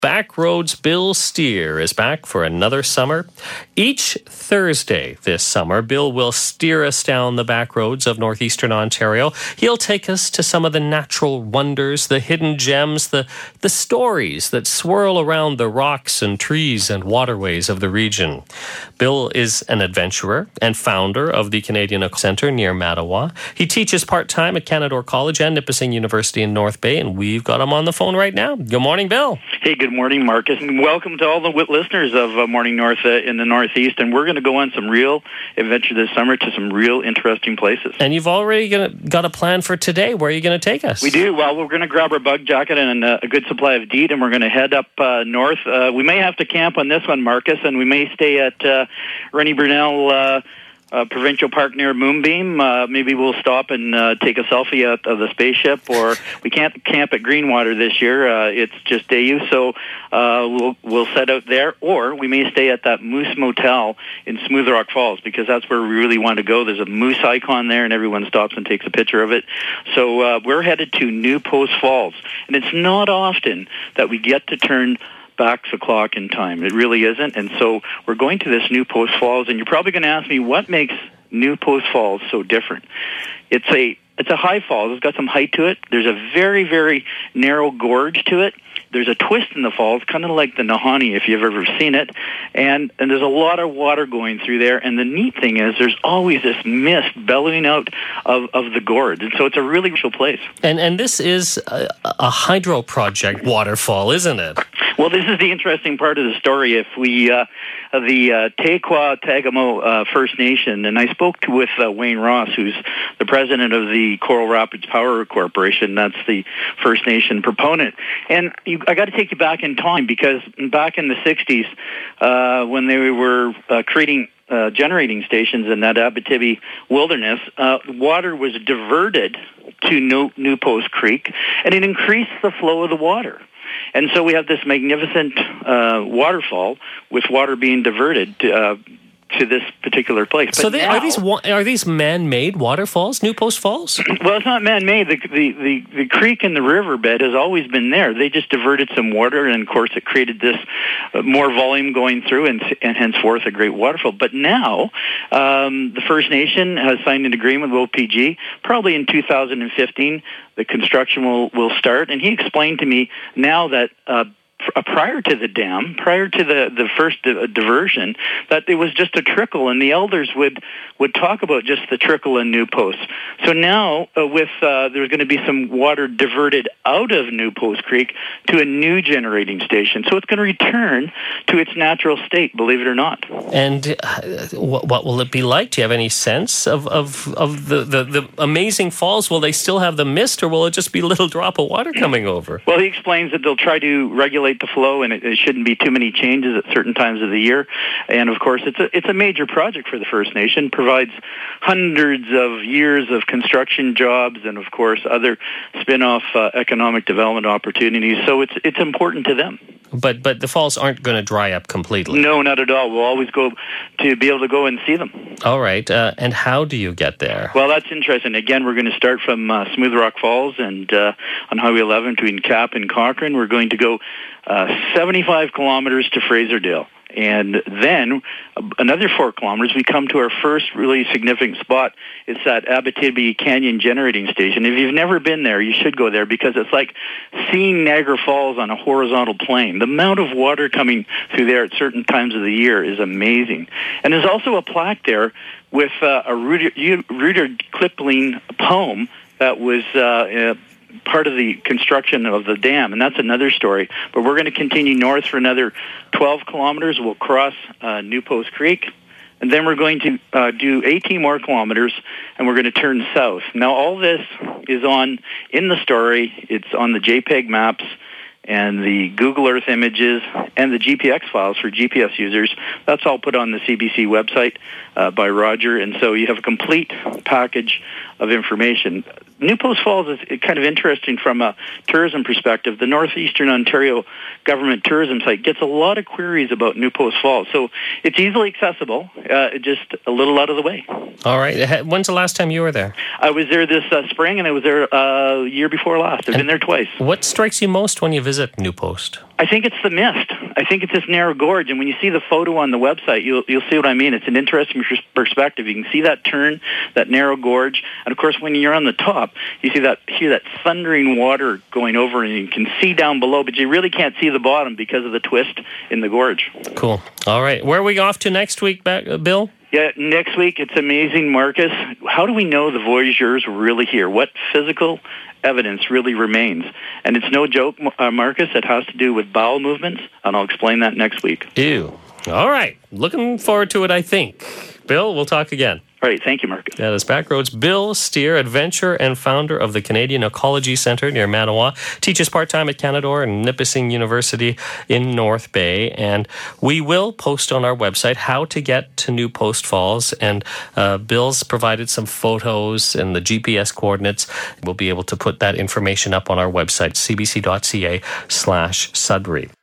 Backroads Bill Steer is back for another summer. Each Thursday this summer, Bill will steer us down the back roads of northeastern Ontario. He'll take us to some of the natural wonders, the hidden gems, the stories that swirl around the rocks and trees and waterways of the region. Bill is an adventurer and founder of the Canadian Centre near Mattawa. He teaches part-time at Canadore College and Nipissing University in North Bay, and we've got him on the phone right now. Good morning, Bill. Hey, good morning, Marcus, and welcome to all the listeners of Morning North in the Northeast. And we're going to go on some real adventure this summer to some real interesting places. And you've already got a plan for today. Where are you going to take us? We do. Well, we're going to grab our bug jacket and a good supply of DEET, and we're going to head up north. We may have to camp on this one, Marcus, and we may stay at Rennie Brunel Provincial Park near Moonbeam. Maybe we'll stop and take a selfie out of the spaceship, or we can't camp at Greenwater this year. It's just day use, so we'll set out there, or we may stay at that Moose Motel in Smooth Rock Falls, because that's where we really want to go. There's a moose icon there, and everyone stops and takes a picture of it. So we're headed to New Post Falls, and it's not often that we get to turn back the clock in time. It really isn't. And so we're going to this New Post Falls, and you're probably going to ask me, what makes New Post Falls so different? It's a high falls. It's got some height to it. There's a very, very narrow gorge to it. There's a twist in the falls, kind of like the Nahanni, if you've ever seen it. And there's a lot of water going through there. And the neat thing is there's always this mist bellowing out of the gorge. And so it's a really special place. And this is a hydro project waterfall, isn't it? Well, this is the interesting part of the story. If we, the Tequah-Tagamo First Nation, and I spoke with Wayne Ross, who's the president of the Coral Rapids Power Corporation. That's the First Nation proponent. And I got to take you back in time, because back in the 60s, when they were creating generating stations in that Abitibi wilderness, water was diverted to New Post Creek, and it increased the flow of the water. And so we have this magnificent waterfall with water being diverted to this particular place. But so are these man-made waterfalls, New Post Falls? Well, it's not man-made. The creek and the riverbed has always been there. They just diverted some water, and of course it created this more volume going through, and henceforth a great waterfall. But now the First Nation has signed an agreement with OPG. Probably in 2015, the construction will start. And he explained to me now that prior to the dam, prior to the first diversion, that it was just a trickle, and the elders would talk about just the trickle in New Post. So now, there's going to be some water diverted out of New Post Creek to a new generating station. So it's going to return to its natural state, believe it or not. And what will it be like? Do you have any sense of the amazing falls? Will they still have the mist, or will it just be a little drop of water coming over? Well, he explains that they'll try to regulate the flow, and it shouldn't be too many changes at certain times of the year. And of course, it's a major project for the First Nation. Provides hundreds of years of construction jobs, and of course other spin-off economic development opportunities. So it's important to them. But the falls aren't going to dry up completely. No, not at all. We'll always go to be able to go and see them. All right. And how do you get there? Well, that's interesting. Again, we're going to start from Smooth Rock Falls, and on Highway 11 between Cap and Cochrane. We're going to go 75 kilometers to Fraserville. And then another 4 kilometers, we come to our first really significant spot. It's that Abitibi Canyon Generating Station. If you've never been there, you should go there, because it's like seeing Niagara Falls on a horizontal plane. The amount of water coming through there at certain times of the year is amazing. And there's also a plaque there with a Rudyard Kipling poem that was part of the construction of the dam, and that's another story. But we're going to continue north for another 12 kilometers. We'll cross New Post Creek, and then we're going to do 18 more kilometers, and we're going to turn south. Now, all this is in the story. It's on the JPEG maps and the Google Earth images and the GPX files for GPS users. That's all put on the CBC website by Roger, and so you have a complete package of information. New Post Falls is kind of interesting from a tourism perspective. The Northeastern Ontario Government Tourism Site gets a lot of queries about New Post Falls, so it's easily accessible, just a little out of the way. All right. When's the last time you were there? I was there this spring, and I was there year before last. I've been there twice. What strikes you most when you visit visit New Post? I think it's the mist. I think it's this narrow gorge, and when you see the photo on the website, you'll see what I mean. It's an interesting perspective. You can see that turn, that narrow gorge, and of course, when you're on the top, you hear that thundering water going over, and you can see down below, but you really can't see the bottom because of the twist in the gorge. Cool. All right, where are we off to next week, Bill? Yeah, next week, it's amazing, Marcus. How do we know the voyageurs were really here? What physical evidence really remains? And it's no joke, Marcus, it has to do with bowel movements, and I'll explain that next week. Ew. All right. Looking forward to it, I think. Bill, we'll talk again. All right, thank you, Marcus. That is Backroads Bill Steer, adventurer and founder of the Canadian Ecology Centre near Manawa. Teaches part-time at Canadore and Nipissing University in North Bay. And we will post on our website how to get to New Post Falls. And Bill's provided some photos and the GPS coordinates. We'll be able to put that information up on our website, cbc.ca/Sudbury.